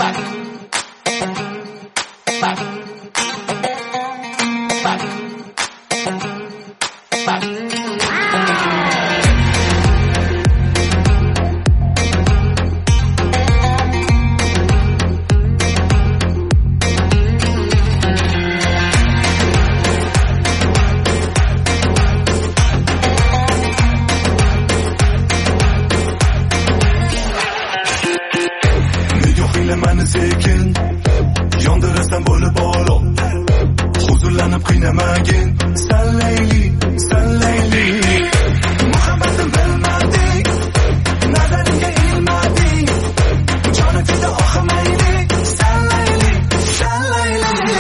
Mani sekin yondirasan bo'lib olo huzurlanib qiynamagin sallayli sallayli muhabbatim bilmading nazaringga ilmading joni tida oqmayli sallayli sallayli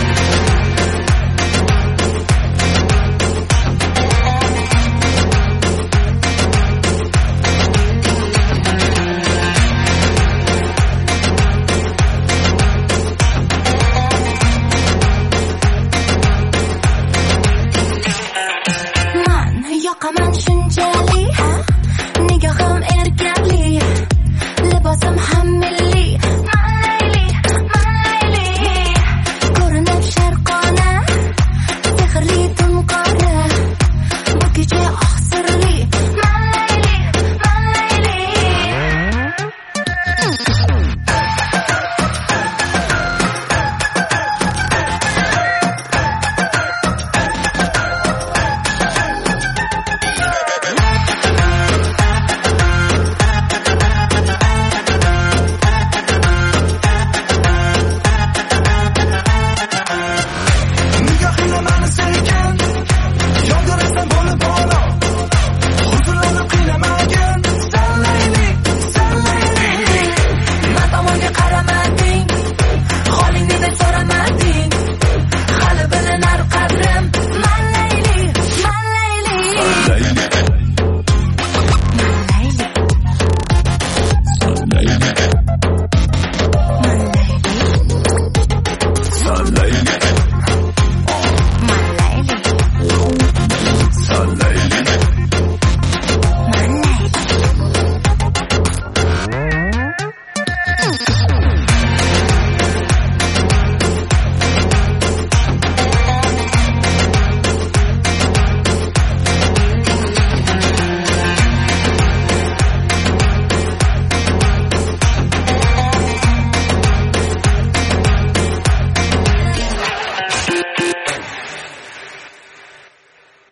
yoqaman shunchali nigohim erkakli libosim ham milliy malayli ko'rinib sharqona sehrli tunqora bu kecha oqsirli malayli Sallayli